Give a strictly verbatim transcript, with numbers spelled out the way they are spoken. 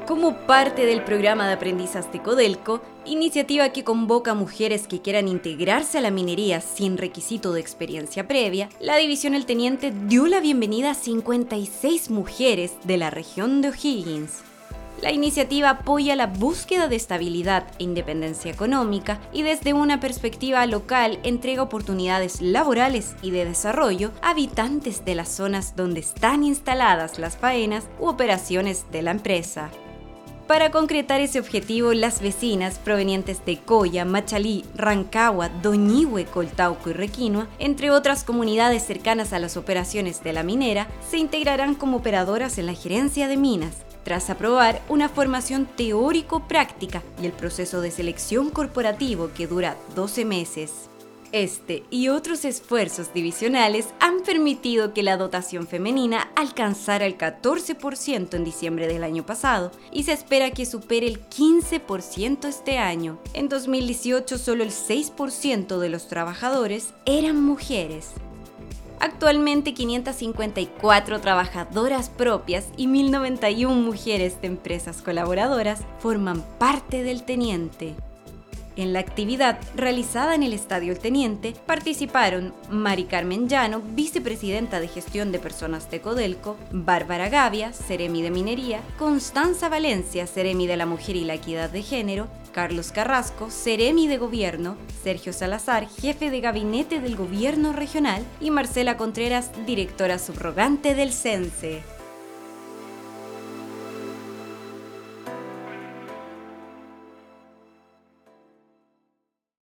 Como parte del programa de Aprendizas de Codelco, iniciativa que convoca a mujeres que quieran integrarse a la minería sin requisito de experiencia previa, la División El Teniente dio la bienvenida a cincuenta y seis mujeres de la región de O'Higgins. La iniciativa apoya la búsqueda de estabilidad e independencia económica y desde una perspectiva local entrega oportunidades laborales y de desarrollo a habitantes de las zonas donde están instaladas las faenas u operaciones de la empresa. Para concretar ese objetivo, las vecinas provenientes de Coya, Machalí, Rancagua, Doñihue, Coltauco y Requinoa, entre otras comunidades cercanas a las operaciones de la minera, se integrarán como operadoras en la gerencia de minas, tras aprobar una formación teórico-práctica y el proceso de selección corporativo que dura doce meses. Este y otros esfuerzos divisionales han permitido que la dotación femenina alcanzara el catorce por ciento en diciembre del año pasado y se espera que supere el quince por ciento este año. En dos mil dieciocho, solo el seis por ciento de los trabajadores eran mujeres. Actualmente, quinientas cincuenta y cuatro trabajadoras propias y mil noventa y una mujeres de empresas colaboradoras forman parte del Teniente. En la actividad realizada en el Estadio El Teniente participaron Mari Carmen Llano, vicepresidenta de Gestión de Personas de Codelco, Bárbara Gavia, Seremi de Minería, Constanza Valencia, Seremi de la Mujer y la Equidad de Género, Carlos Carrasco, Seremi de Gobierno, Sergio Salazar, jefe de gabinete del Gobierno Regional y Marcela Contreras, directora subrogante del CENSE.